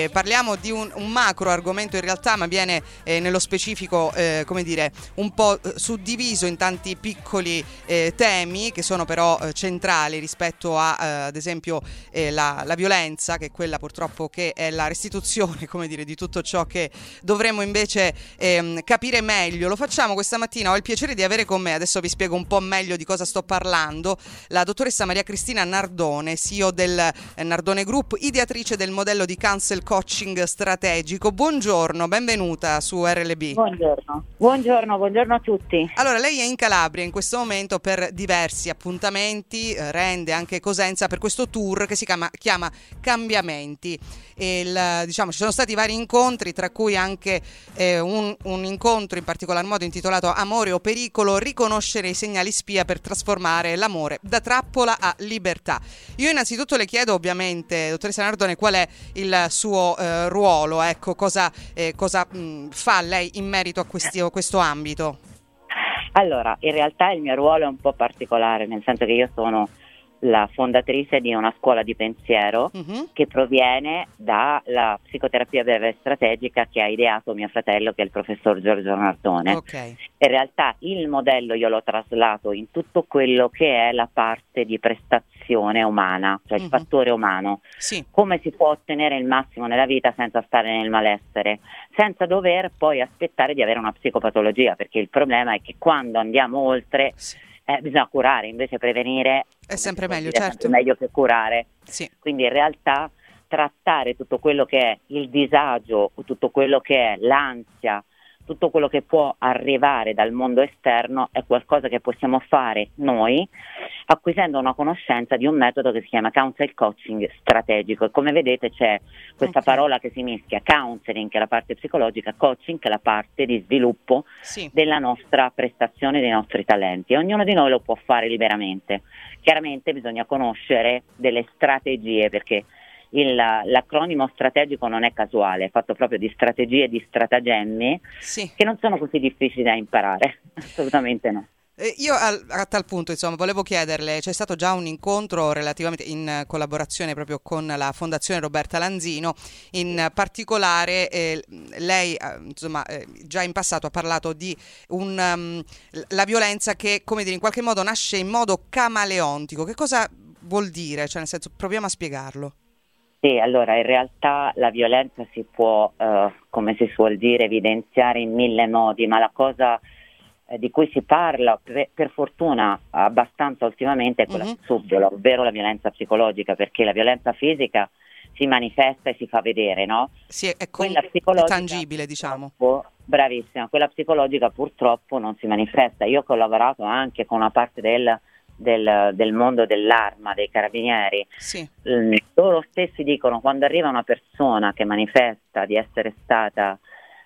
parliamo di un macro argomento in realtà, ma viene nello specifico, come dire, un po' suddiviso in tanti piccoli temi che sono però centrali rispetto a, ad esempio, la violenza, che è quella purtroppo che è la restituzione, come dire, di tutto ciò che dovremmo invece capire meglio. Lo facciamo questa mattina, ho il piacere di avere con me, adesso vi spiego un po' meglio di cosa sto parlando, la dottoressa Maria Cristina Nardone, CEO del Nardone Group, ideatrice del modello di counsel coaching strategico. Buongiorno, benvenuta su RLB. Buongiorno a tutti. Allora, lei è in Calabria in questo momento per diversi appuntamenti, rende anche Cosenza per questo tour che si chiama Cambiamenti. Diciamo, ci sono stati vari incontri, tra cui anche un incontro in particolar modo intitolato Amore o pericolo, riconoscere i segnali spia per trasformare l'amore da trappola a libertà. Io innanzitutto le chiedo, ovviamente, dottoressa Nardone, qual è il suo ruolo, ecco, cosa fa lei in merito a questo ambito? Allora, in realtà il mio ruolo è un po' particolare, nel senso che io sono la fondatrice di una scuola di pensiero che proviene dalla psicoterapia breve strategica che ha ideato mio fratello, che è il professor Giorgio Nardone. Okay. In realtà il modello io l'ho traslato in tutto quello che è la parte di prestazione umana, cioè il fattore umano. Sì. Come si può ottenere il massimo nella vita senza stare nel malessere, senza dover poi aspettare di avere una psicopatologia, perché il problema è che quando andiamo oltre bisogna curare, invece prevenire è sempre meglio, dire, certo. È meglio che curare. Sì. Quindi in realtà trattare tutto quello che è il disagio, tutto quello che è l'ansia, tutto quello che può arrivare dal mondo esterno è qualcosa che possiamo fare noi acquisendo una conoscenza di un metodo che si chiama counsel coaching strategico, e come vedete c'è questa parola che si mischia: counseling, che è la parte psicologica, coaching, che è la parte di sviluppo della nostra prestazione, dei nostri talenti, e ognuno di noi lo può fare liberamente. Chiaramente bisogna conoscere delle strategie, perché l'acronimo strategico non è casuale, è fatto proprio di strategie e di stratagemmi che non sono così difficili da imparare, assolutamente no. Io a tal punto, insomma, volevo chiederle, c'è stato già un incontro relativamente in collaborazione proprio con la Fondazione Roberta Lanzino, in particolare lei insomma già in passato ha parlato di la violenza che, come dire, in qualche modo nasce in modo camaleontico. Che cosa vuol dire? Cioè, nel senso, proviamo a spiegarlo. Sì, allora in realtà la violenza si può, come si suol dire, evidenziare in mille modi, ma la cosa di cui si parla per fortuna abbastanza ultimamente è quella subdola, ovvero la violenza psicologica, perché la violenza fisica si manifesta e si fa vedere, no? Sì, è tangibile, diciamo. Bravissima, quella psicologica purtroppo non si manifesta. Io che ho lavorato anche con una parte del mondo dell'arma, dei carabinieri, loro stessi dicono: quando arriva una persona che manifesta di essere stata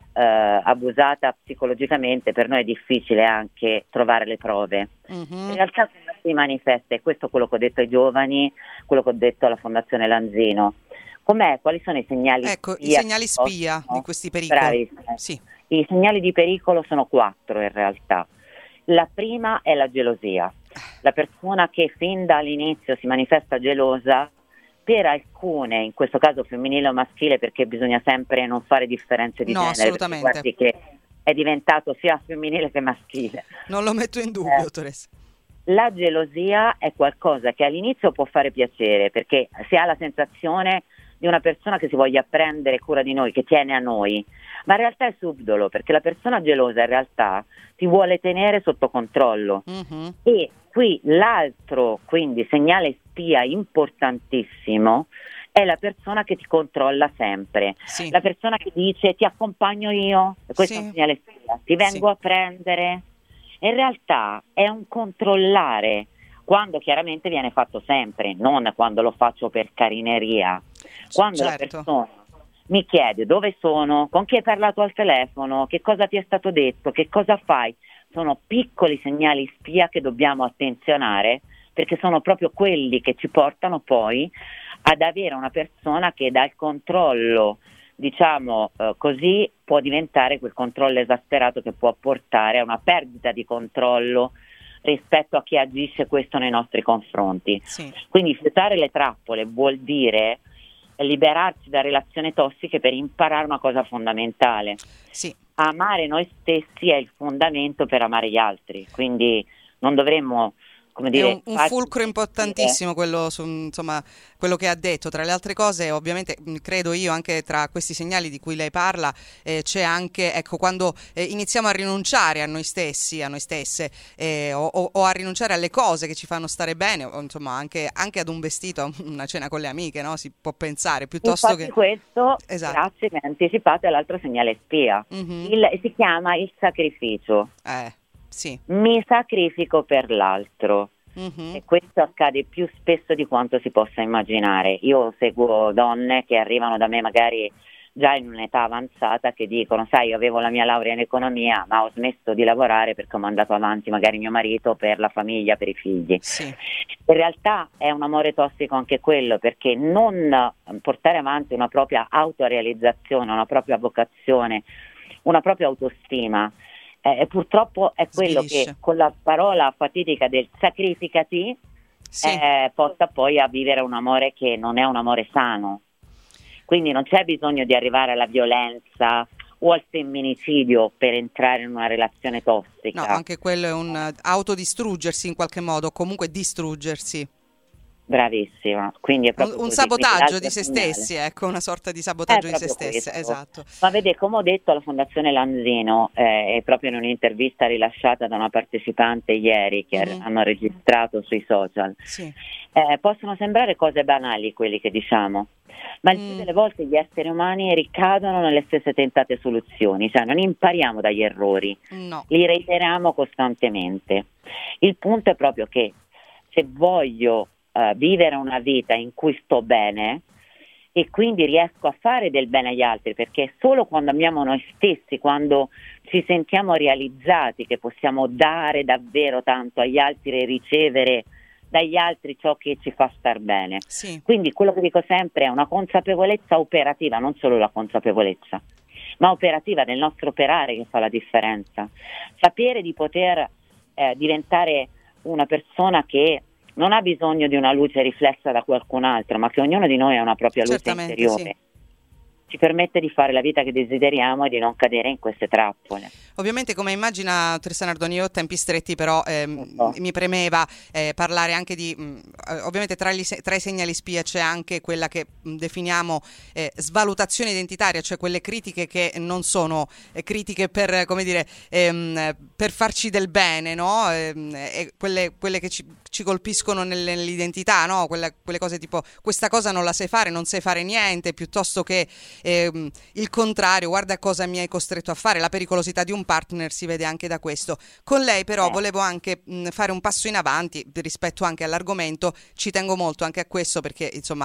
abusata psicologicamente, per noi è difficile anche trovare le prove. In realtà si manifesta, e questo è quello che ho detto ai giovani, quello che ho detto alla Fondazione Lanzino. Quali sono i segnali spia? Ecco, i segnali spia di questi pericoli. Bravissima. I segnali di pericolo sono 4 in realtà. La prima è la gelosia. La persona che fin dall'inizio si manifesta gelosa, per alcune, in questo caso femminile o maschile, perché bisogna sempre non fare differenze di genere, assolutamente. Guardi che è diventato sia femminile che maschile. Non lo metto in dubbio, dottoressa. La gelosia è qualcosa che all'inizio può fare piacere, perché si ha la sensazione di una persona che si voglia prendere cura di noi, che tiene a noi, ma in realtà è subdolo, perché la persona gelosa in realtà ti vuole tenere sotto controllo. E qui l'altro, quindi, segnale spia importantissimo è la persona che ti controlla sempre, la persona che dice: ti accompagno io, e questo è un segnale spia, ti vengo a prendere. In realtà è un controllare, quando chiaramente viene fatto sempre, non quando lo faccio per carineria. Quando la persona mi chiede dove sono, con chi hai parlato al telefono, che cosa ti è stato detto, che cosa fai, sono piccoli segnali spia che dobbiamo attenzionare, perché sono proprio quelli che ci portano poi ad avere una persona che dal controllo, diciamo così, può diventare quel controllo esasperato che può portare a una perdita di controllo rispetto a chi agisce questo nei nostri confronti. Quindi fiutare le trappole vuol dire liberarci da relazioni tossiche per imparare una cosa fondamentale. Sì. Amare noi stessi è il fondamento per amare gli altri, quindi non dovremmo, come dire, è un fulcro importantissimo quello, insomma, quello che ha detto. Tra le altre cose, ovviamente, credo io, anche tra questi segnali di cui lei parla, c'è anche, ecco, quando iniziamo a rinunciare a noi stessi, a noi stesse, o a rinunciare alle cose che ci fanno stare bene, o insomma anche ad un vestito, a una cena con le amiche, no? Si può pensare, piuttosto infatti che... questo, Esatto. grazie, mi ha anticipato, è l'altro segnale spia. Si chiama il sacrificio. Sì. Mi sacrifico per l'altro. E questo accade più spesso di quanto si possa immaginare. Io seguo donne che arrivano da me magari già in un'età avanzata, che dicono: sai, io avevo la mia laurea in economia, ma ho smesso di lavorare perché ho mandato avanti magari mio marito per la famiglia, per i figli. Sì. In realtà è un amore tossico anche quello, perché non portare avanti una propria autorealizzazione, una propria vocazione, una propria autostima, purtroppo è quello che con la parola fatidica del sacrificati porta poi a vivere un amore che non è un amore sano. Quindi non c'è bisogno di arrivare alla violenza o al femminicidio per entrare in una relazione tossica. No, anche quello è un autodistruggersi in qualche modo, comunque distruggersi. Bravissima, quindi è proprio un sabotaggio di se stessi, ecco, una sorta di sabotaggio di se stessi, esatto. Ma vede, come ho detto alla Fondazione Lanzino, è proprio in un'intervista rilasciata da una partecipante ieri che hanno registrato sui social, possono sembrare cose banali quelli che diciamo, ma il più delle volte gli esseri umani ricadono nelle stesse tentate soluzioni, cioè non impariamo dagli errori, li reiteriamo costantemente. Il punto è proprio che se voglio vivere una vita in cui sto bene e quindi riesco a fare del bene agli altri, perché è solo quando amiamo noi stessi, quando ci sentiamo realizzati, che possiamo dare davvero tanto agli altri e ricevere dagli altri ciò che ci fa star bene. Quindi quello che dico sempre è una consapevolezza operativa, non solo la consapevolezza, ma operativa del nostro operare che fa la differenza. Sapere di poter diventare una persona che non ha bisogno di una luce riflessa da qualcun altro, ma che ognuno di noi ha una propria luce interiore. Ci permette di fare la vita che desideriamo e di non cadere in queste trappole. Ovviamente, come immagina Teresa Nardoni, io ho tempi stretti, però mi premeva parlare anche di, ovviamente tra i segnali spia c'è anche quella che definiamo svalutazione identitaria, cioè quelle critiche che non sono critiche per, come dire, per farci del bene, no? E quelle che ci colpiscono nell'identità, no? Quelle cose tipo: questa cosa non la sai fare, non sai fare niente, piuttosto che il contrario, guarda cosa mi hai costretto a fare. La pericolosità di un partner si vede anche da questo. Con lei però volevo anche fare un passo in avanti rispetto anche all'argomento. Ci tengo molto anche a questo perché insomma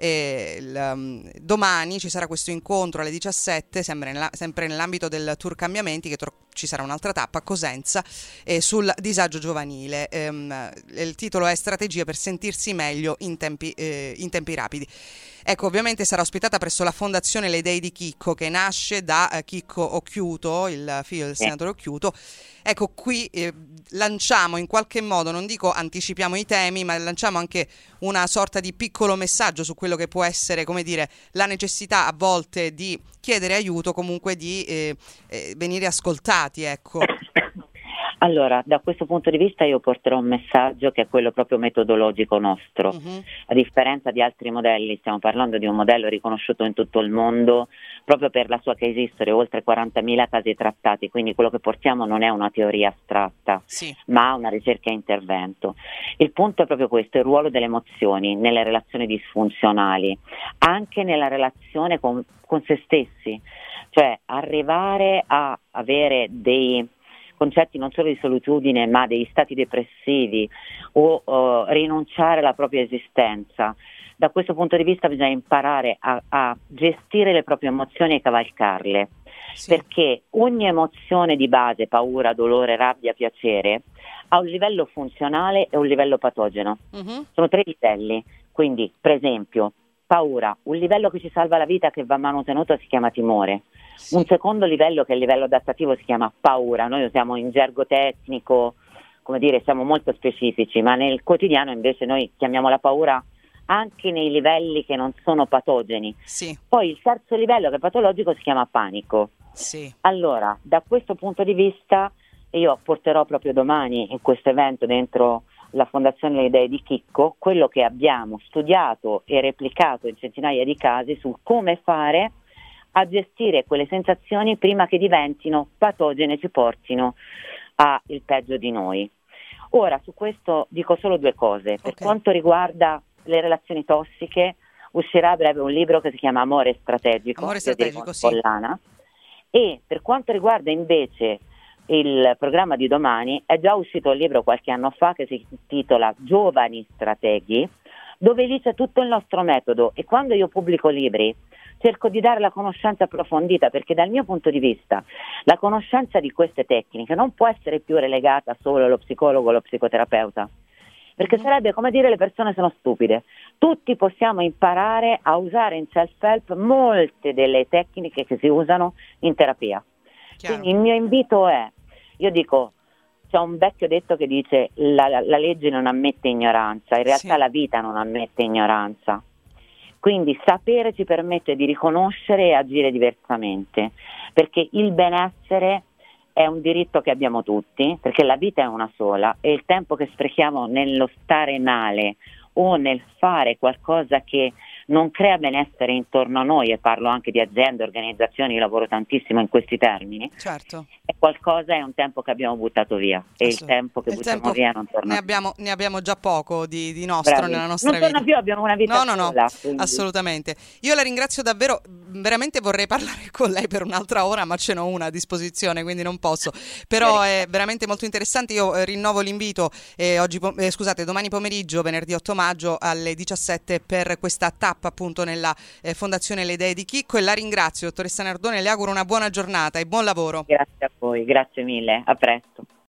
domani ci sarà questo incontro alle 17, sempre nell'ambito del tour Cambiamenti, che ci sarà un'altra tappa a Cosenza sul disagio giovanile. Il titolo è Strategie per sentirsi meglio in tempi rapidi. Ecco, ovviamente sarà ospitata presso la Fondazione Le Idee di Chicco, che nasce da Chicco Occhiuto, il figlio del senatore Occhiuto. Ecco, qui lanciamo in qualche modo, non dico anticipiamo i temi, ma lanciamo anche una sorta di piccolo messaggio su quello che può essere, come dire, la necessità a volte di chiedere aiuto, comunque di venire ascoltati, ecco. Allora, da questo punto di vista io porterò un messaggio che è quello proprio metodologico nostro. A differenza di altri modelli, stiamo parlando di un modello riconosciuto in tutto il mondo proprio per la sua case history, oltre 40.000 casi trattati, quindi quello che portiamo non è una teoria astratta, ma una ricerca e intervento. Il punto è proprio questo: il ruolo delle emozioni nelle relazioni disfunzionali, anche nella relazione con se stessi, cioè arrivare a avere dei concetti non solo di solitudine ma degli stati depressivi o rinunciare alla propria esistenza. Da questo punto di vista bisogna imparare a gestire le proprie emozioni e cavalcarle, perché ogni emozione di base, paura, dolore, rabbia, piacere, ha un livello funzionale e un livello patogeno. Sono 3 livelli, quindi per esempio paura, un livello che ci salva la vita, che va manutenuto, si chiama timore. Un secondo livello, che è il livello adattativo, si chiama paura. Noi usiamo in gergo tecnico, come dire, siamo molto specifici, ma nel quotidiano invece noi chiamiamo la paura anche nei livelli che non sono patogeni. Sì. Poi il terzo livello, che è patologico, si chiama panico. Sì. Allora, da questo punto di vista, io porterò proprio domani in questo evento dentro la Fondazione Le Idee di Chicco quello che abbiamo studiato e replicato in centinaia di casi su come fare a gestire quelle sensazioni prima che diventino patogene e ci portino al peggio di noi. Ora, su questo dico solo due cose. Per quanto riguarda le relazioni tossiche, uscirà a breve un libro che si chiama Amore Strategico, Amore Strategico, sì. Pollana. E per quanto riguarda invece il programma di domani, è già uscito un libro qualche anno fa che si intitola Giovani Strateghi, dove lì c'è tutto il nostro metodo, e quando io pubblico libri cerco di dare la conoscenza approfondita, perché dal mio punto di vista la conoscenza di queste tecniche non può essere più relegata solo allo psicologo o allo psicoterapeuta, perché sarebbe come dire le persone sono stupide. Tutti possiamo imparare a usare in self-help molte delle tecniche che si usano in terapia. Chiaro. Quindi il mio invito è, io dico, c'è un vecchio detto che dice la legge non ammette ignoranza, in realtà la vita non ammette ignoranza. Quindi sapere ci permette di riconoscere e agire diversamente, perché il benessere è un diritto che abbiamo tutti, perché la vita è una sola e il tempo che sprechiamo nello stare male o nel fare qualcosa che non crea benessere intorno a noi, e parlo anche di aziende, organizzazioni, io lavoro tantissimo in questi termini, certo. È un tempo che abbiamo buttato via, e il tempo che buttiamo via non torna più. Ne abbiamo già poco di nostro nella nostra vita. Non torna più, abbiamo una vita sola. No, assolutamente. Io la ringrazio davvero, veramente vorrei parlare con lei per un'altra ora, ma ce n'ho una a disposizione, quindi non posso. Però è veramente molto interessante. Io rinnovo l'invito domani pomeriggio, venerdì 8 maggio alle 17 per questa tappa appunto nella Fondazione Le Idee di Chicco, e la ringrazio, dottoressa Nardone, le auguro una buona giornata e buon lavoro. Grazie a voi, grazie mille, a presto.